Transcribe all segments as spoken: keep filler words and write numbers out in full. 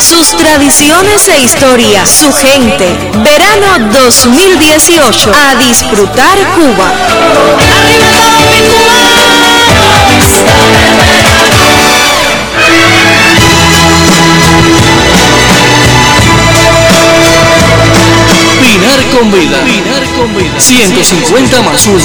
sus tradiciones e historia, su gente. Verano dos mil dieciocho. A disfrutar Cuba. Pinar con vida. Pinar con vida. ciento cincuenta más uno.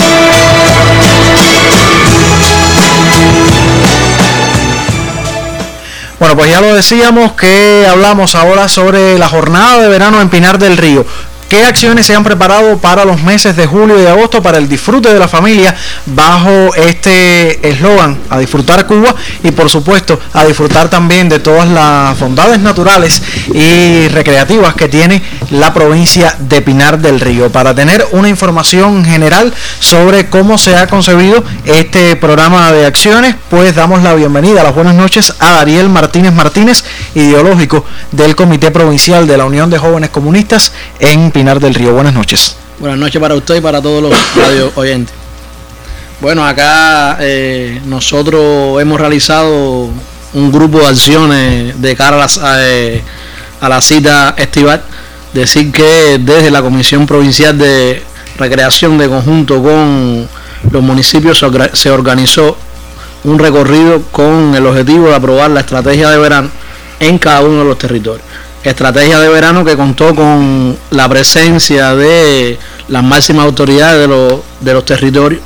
Bueno, pues ya lo decíamos que hablamos ahora sobre la jornada de verano en Pinar del Río. ¿Qué acciones se han preparado para los meses de julio y de agosto para el disfrute de la familia bajo este eslogan, a disfrutar Cuba, y por supuesto a disfrutar también de todas las bondades naturales y recreativas que tiene la provincia de Pinar del Río? Para tener una información general sobre cómo se ha concebido este programa de acciones, pues damos la bienvenida, las buenas noches a Dariel Martínez Martínez, ideológico del Comité Provincial de la Unión de Jóvenes Comunistas en Pinar del Río. Buenas noches. Buenas noches para usted y para todos los radio oyentes. Bueno, acá eh, nosotros hemos realizado un grupo de acciones de cara a, las, eh, a la cita estival. Decir que desde la Comisión Provincial de Recreación, de conjunto con los municipios, se organizó un recorrido con el objetivo de aprobar la estrategia de verano en cada uno de los territorios. Estrategia de verano que contó con la presencia de las máximas autoridades de los, de los territorios,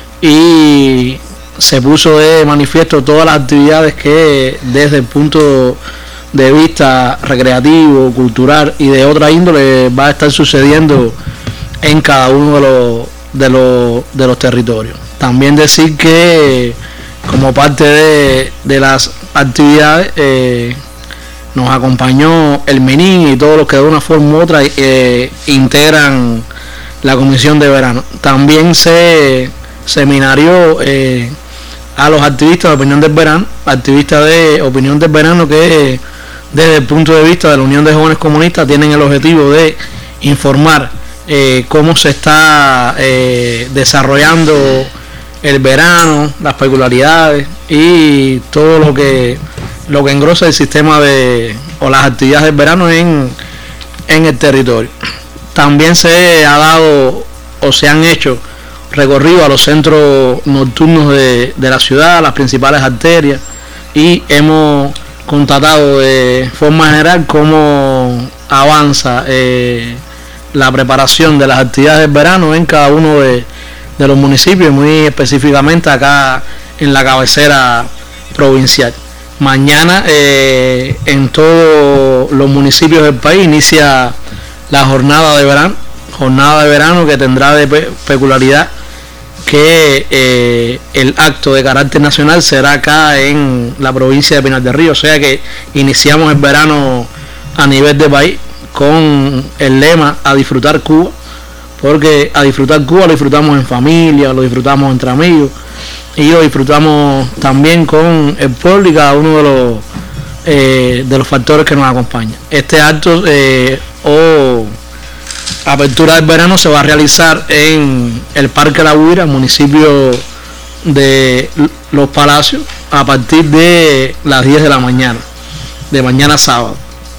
y se puso de manifiesto todas las actividades que desde el punto de vista recreativo, cultural y de otra índole va a estar sucediendo en cada uno de los, de los, de los territorios. También decir que como parte de, de las actividades eh, nos acompañó el Menín y todos los que de una forma u otra eh, integran la comisión de verano. También se seminarió eh, a los activistas de opinión del verano, activistas de opinión del verano que desde el punto de vista de la Unión de Jóvenes Comunistas tienen el objetivo de informar eh, cómo se está eh, desarrollando el verano, las peculiaridades y todo lo que lo que engrosa el sistema de o las actividades del verano en, en el territorio. También se ha dado o se han hecho recorridos a los centros nocturnos de, de la ciudad, las principales arterias, y hemos constatado de forma general cómo avanza eh, la preparación de las actividades del verano en cada uno de, de los municipios, muy específicamente acá en la cabecera provincial. Mañana eh, en todos los municipios del país inicia la jornada de verano, jornada de verano que tendrá de pe- peculiaridad que eh, el acto de carácter nacional será acá en la provincia de Pinar del Río, o sea que iniciamos el verano a nivel de país con el lema a disfrutar Cuba, porque a disfrutar Cuba lo disfrutamos en familia, lo disfrutamos entre amigos, y lo disfrutamos también con el pueblo y cada uno de los eh, de los factores que nos acompañan. Este acto eh, o apertura del verano se va a realizar en el Parque La Guira, municipio de Los Palacios, a partir de las diez de la mañana, de mañana sábado.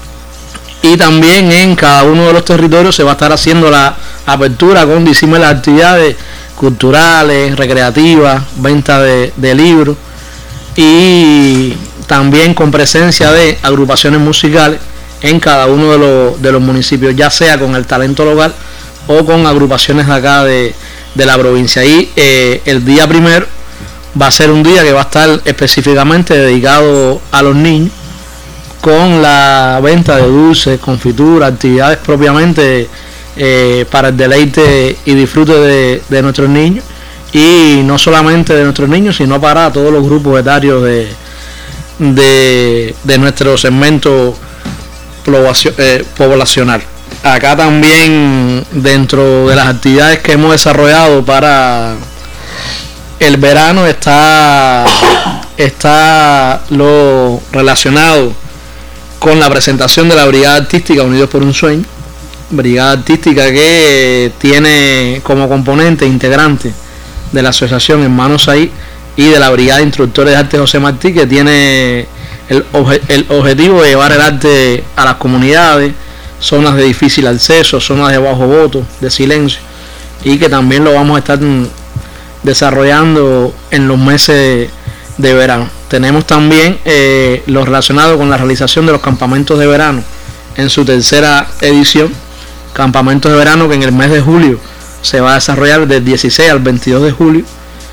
Y también en cada uno de los territorios se va a estar haciendo la apertura con disímiles actividades culturales, recreativas, venta de, de libros, y también con presencia de agrupaciones musicales en cada uno de los, de los municipios, ya sea con el talento local o con agrupaciones de acá de, de la provincia. Y eh, el día primero va a ser un día que va a estar específicamente dedicado a los niños, con la venta de dulces, confituras, actividades propiamente Eh, para el deleite y disfrute de, de nuestros niños, y no solamente de nuestros niños, sino para todos los grupos etarios de, de, de nuestro segmento eh, poblacional. Acá también, dentro de las actividades que hemos desarrollado para el verano, está, está lo relacionado con la presentación de la Brigada Artística Unidos por un Sueño, brigada artística que tiene como componente integrante de la asociación Hermanos Ahí y de la Brigada de Instructores de Arte José Martí, que tiene el, obje, el objetivo de llevar el arte a las comunidades, zonas de difícil acceso, zonas de bajo voto, de silencio, y que también lo vamos a estar desarrollando en los meses de verano. Tenemos también eh, lo relacionado con la realización de los campamentos de verano en su tercera edición, campamentos de verano que en el mes de julio se va a desarrollar del dieciséis al veintidós de julio,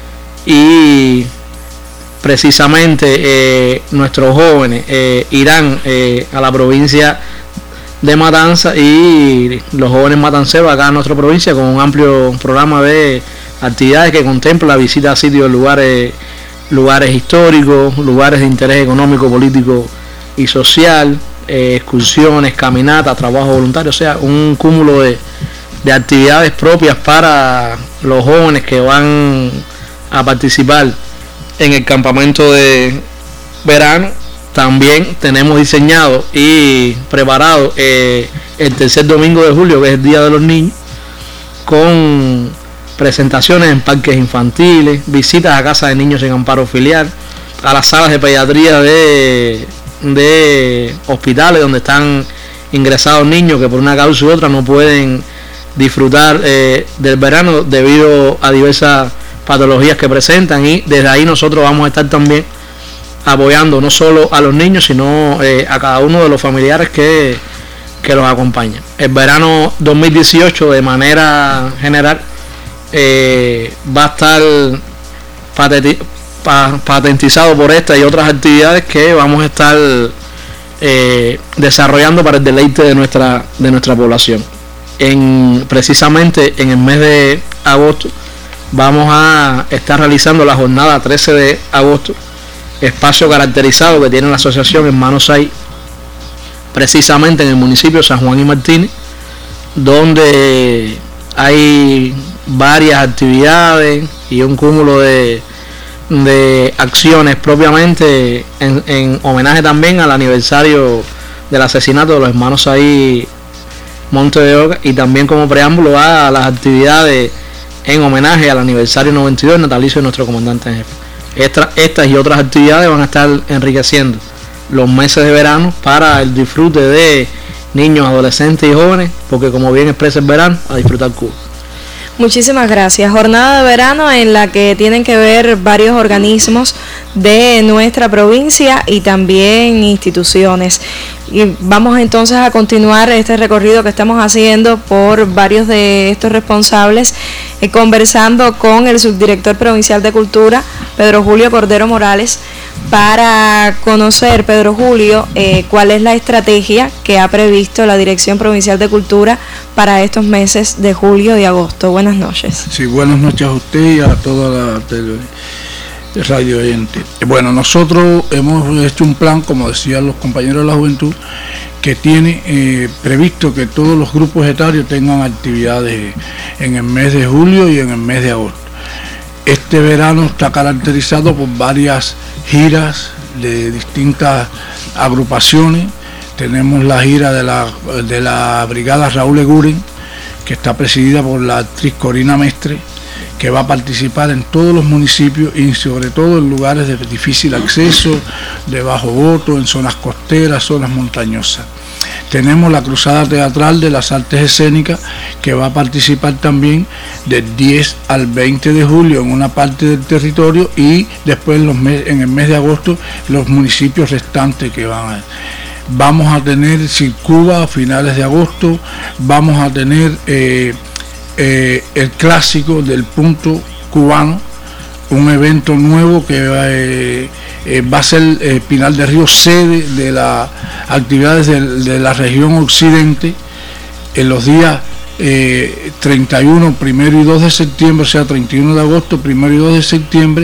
y precisamente eh, nuestros jóvenes eh, irán eh, a la provincia de Matanza, y los jóvenes matanceros acá en nuestra provincia con un amplio programa de actividades que contempla la visita a sitios, lugares, lugares históricos, lugares de interés económico, político y social, eh, excursiones, caminatas, trabajo voluntario, o sea, un cúmulo de, de actividades propias para los jóvenes que van a participar en el campamento de verano. También tenemos diseñado y preparado eh, el tercer domingo de julio, que es el Día de los Niños, con presentaciones en parques infantiles, visitas a casas de niños en amparo filial, a las salas de pediatría de, de hospitales donde están ingresados niños que por una causa u otra no pueden disfrutar eh, del verano debido a diversas patologías que presentan, y desde ahí nosotros vamos a estar también apoyando no solo a los niños, sino eh, a cada uno de los familiares que, que los acompañan. El verano dos mil dieciocho, de manera general, eh, va a estar patenti, pa, patentizado por esta y otras actividades que vamos a estar eh, desarrollando para el deleite de nuestra, de nuestra población. En, precisamente en el mes de agosto vamos a estar realizando la jornada trece de agosto, espacio caracterizado que tiene la asociación Hermanos Ahí, precisamente en el municipio de San Juan y Martínez, donde hay varias actividades y un cúmulo de, de acciones propiamente en, en homenaje también al aniversario del asesinato de los hermanos Ahí Monte de Oca, y también como preámbulo a las actividades en homenaje al aniversario noventa y dos natalicio de nuestro comandante en jefe. Esta, estas y otras actividades van a estar enriqueciendo los meses de verano para el disfrute de niños, adolescentes y jóvenes, porque como bien expresa el verano, a disfrutar Cuba. Muchísimas gracias. Jornada de verano en la que tienen que ver varios organismos de nuestra provincia y también instituciones. Y vamos entonces a continuar este recorrido que estamos haciendo por varios de estos responsables, eh, conversando con el subdirector provincial de Cultura, Pedro Julio Cordero Morales, para conocer, Pedro Julio, eh, cuál es la estrategia que ha previsto la Dirección Provincial de Cultura para estos meses de julio y agosto. Buenas noches. Sí, buenas noches a usted y a toda la tele, radio oyente. Bueno, nosotros hemos hecho un plan, como decían los compañeros de la juventud, que tiene eh, previsto que todos los grupos etarios tengan actividades en el mes de julio y en el mes de agosto. Este verano está caracterizado por varias giras de distintas agrupaciones. Tenemos la gira de la, de la Brigada Raúl Eguren, que está presidida por la actriz Corina Mestre, que va a participar en todos los municipios y sobre todo en lugares de difícil acceso, de bajo voto, en zonas costeras, zonas montañosas. Tenemos la Cruzada Teatral de las Artes Escénicas, que va a participar también del diez al veinte de julio en una parte del territorio, y después en, los mes, en el mes de agosto los municipios restantes que van a... Vamos a tener Circuba a finales de agosto, vamos a tener eh, eh, el clásico del punto cubano, un evento nuevo que eh, eh, va a ser eh, Pinar del Río sede de las actividades de, de la región occidente en los días eh, treinta y uno, primero y dos de septiembre, o sea, treinta y uno de agosto, primero y dos de septiembre,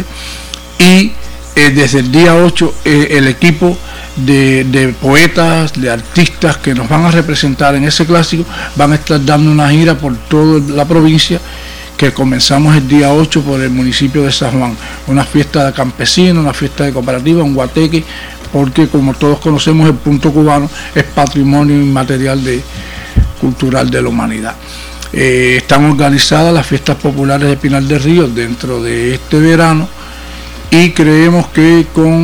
y eh, desde el día ocho eh, el equipo de, de poetas, de artistas que nos van a representar en ese clásico van a estar dando una gira por toda la provincia, que comenzamos el día ocho por el municipio de San Juan, una fiesta de campesinos, una fiesta de cooperativa, un guateque, porque como todos conocemos el punto cubano es patrimonio inmaterial de, cultural de la humanidad. Eh, están organizadas las fiestas populares de Pinar del Río dentro de este verano, y creemos que con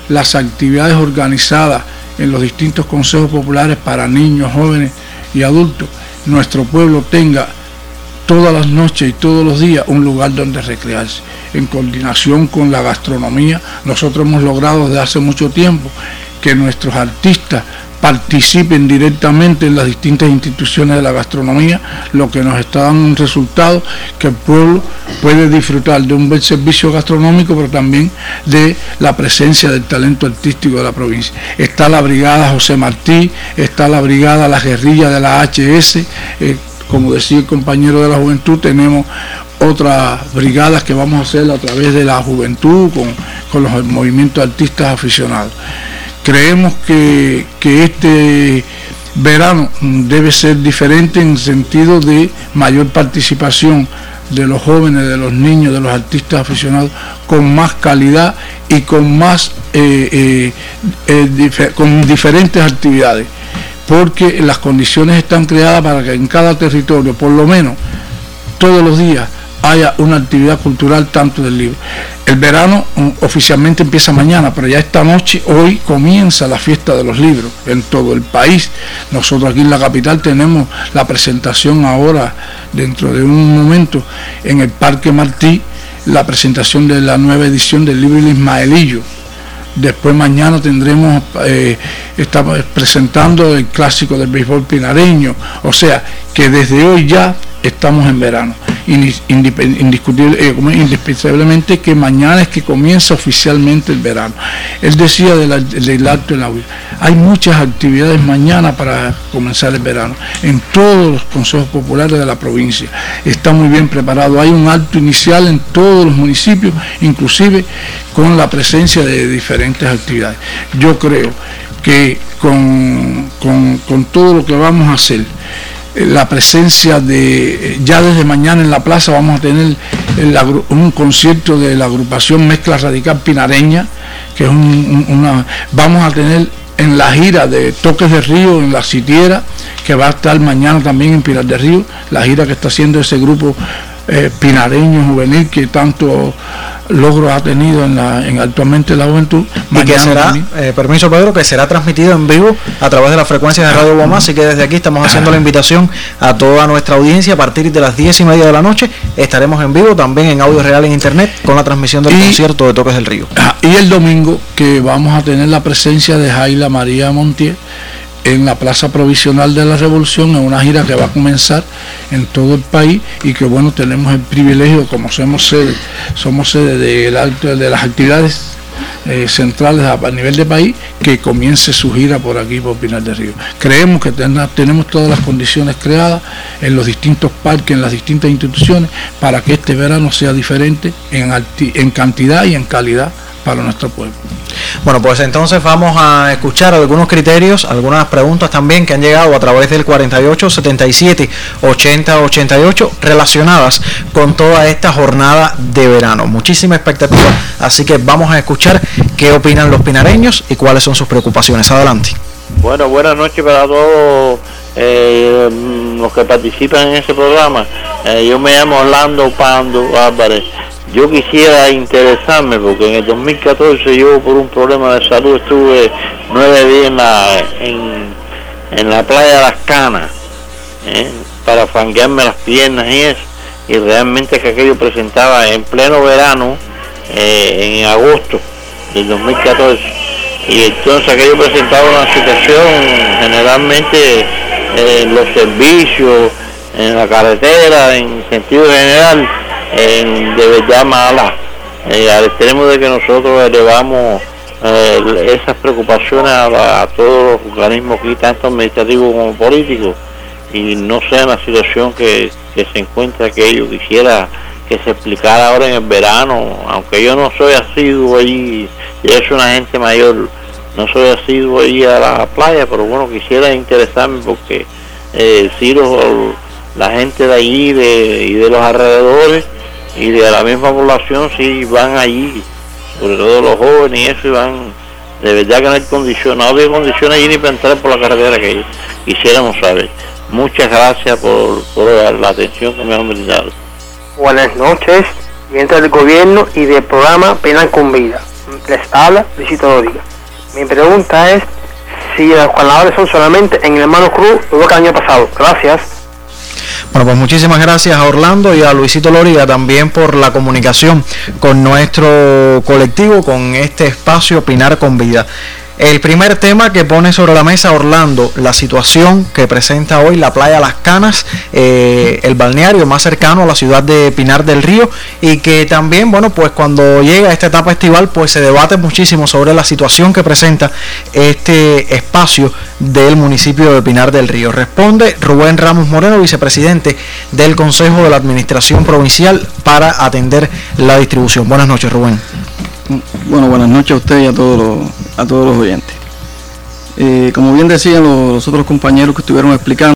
las actividades organizadas en los distintos consejos populares para niños, jóvenes y adultos, nuestro pueblo tenga todas las noches y todos los días un lugar donde recrearse. En coordinación con la gastronomía, nosotros hemos logrado desde hace mucho tiempo que nuestros artistas participen directamente en las distintas instituciones de la gastronomía, lo que nos está dando un resultado que el pueblo puede disfrutar de un buen servicio gastronómico, pero también de la presencia del talento artístico de la provincia. Está la brigada José Martí, está la brigada La Guerrilla de la H S, eh, como decía el compañero de la juventud, tenemos otras brigadas que vamos a hacer a través de la juventud con, con los movimientos artistas aficionados. Creemos que, que este verano debe ser diferente en el sentido de mayor participación de los jóvenes, de los niños, de los artistas aficionados, con más calidad y con más eh, eh, eh, difer- con diferentes actividades, porque las condiciones están creadas para que en cada territorio, por lo menos todos los días, haya una actividad cultural tanto del libro. El verano um, oficialmente empieza mañana, pero ya esta noche, hoy comienza la fiesta de los libros en todo el país. Nosotros aquí en la capital tenemos la presentación ahora, dentro de un momento, en el Parque Martí, la presentación de la nueva edición del libro El Ismaelillo. Después mañana tendremos, eh, estamos presentando el clásico del béisbol pinareño. O sea, que desde hoy ya estamos en verano. Indiscutible, eh, indispensablemente que mañana es que comienza oficialmente el verano. Él decía del, del acto en la huida. Hay muchas actividades mañana para comenzar el verano en todos los consejos populares de la provincia. Está muy bien preparado. Hay un acto inicial en todos los municipios, inclusive con la presencia de diferentes actividades. Yo creo que con, con, con todo lo que vamos a hacer, la presencia de, ya desde mañana en la plaza vamos a tener el, un concierto de la agrupación Mezcla Radical Pinareña, que es un, una, vamos a tener en la gira de Toques de Río en la Sitiera, que va a estar mañana también en Pinar del Río, la gira que está haciendo ese grupo eh, pinareño juvenil que tanto logros ha tenido en la en actualmente la juventud. Y que será, eh, permiso Pedro, que será transmitido en vivo a través de la frecuencia de Radio Guamá, así que desde aquí estamos haciendo la invitación a toda nuestra audiencia. A partir de las diez y media de la noche estaremos en vivo, también en audio real en internet, con la transmisión del y, concierto de Toques del Río. Y el domingo, que vamos a tener la presencia de Jaila María Montiel en la Plaza Provisional de la Revolución, en una gira que va a comenzar en todo el país, y que bueno, tenemos el privilegio, como somos sede, somos sede de, la, de las actividades eh, centrales a, a nivel de país, que comience su gira por aquí, por Pinar del Río. Creemos que ten, tenemos todas las condiciones creadas en los distintos parques, en las distintas instituciones, para que este verano sea diferente en, alti, en cantidad y en calidad para nuestro pueblo. Bueno, pues entonces vamos a escuchar algunos criterios, algunas preguntas también que han llegado a través del cuarenta y ocho setenta y siete ochenta ochenta y ocho relacionadas con toda esta jornada de verano. Muchísima expectativa, así que vamos a escuchar qué opinan los pinareños y cuáles son sus preocupaciones. Adelante. Bueno, buenas noches para todos eh, los que participan en ese programa. Eh, yo me llamo Orlando Pando Álvarez. Yo quisiera interesarme porque en el dos mil catorce yo por un problema de salud estuve nueve días en la, en, en la playa de Las Canas, ¿eh? para franquearme las piernas y eso, y realmente que aquello presentaba en pleno verano, eh, en agosto del dos mil catorce, y entonces aquello presentaba una situación generalmente eh, en los servicios, en la carretera, en sentido general, En, de verdad mala, eh, al extremo de que nosotros elevamos eh, esas preocupaciones a, a todos los organismos aquí, tanto administrativos como políticos, y no sea la situación que, que se encuentra, que yo quisiera que se explicara ahora en el verano, aunque yo no soy asiduo allí, yo soy una gente mayor, no soy asiduo allí a la playa, pero bueno, quisiera interesarme porque eh, si los, la gente de allí de, y de los alrededores y de la misma población si van allí, sobre todo los jóvenes y eso, y van, de verdad que no hay condiciones, no hay condiciones allí ni para entrar por la carretera que quisiéramos saber. Muchas gracias por, por la atención que me han brindado. Buenas noches, miembros del gobierno y del programa Penas con Vida. Les habla Luisito Lóriga. Mi pregunta es si los carnavales son solamente en el Hermano Cruz, igual que el año pasado. Gracias. Bueno, pues muchísimas gracias a Orlando y a Luisito Lóriga también por la comunicación con nuestro colectivo, con este espacio Pinar con Vida. El primer tema que pone sobre la mesa Orlando, la situación que presenta hoy la playa Las Canas, eh, el balneario más cercano a la ciudad de Pinar del Río, y que también, bueno, pues cuando llega esta etapa estival, pues se debate muchísimo sobre la situación que presenta este espacio del municipio de Pinar del Río. Responde Rubén Ramos Moreno, vicepresidente del Consejo de la Administración Provincial, para atender la distribución. Buenas noches, Rubén. Bueno, buenas noches a usted y a todos los, a todos los oyentes. Eh, como bien decían los, los otros compañeros que estuvieron explicando,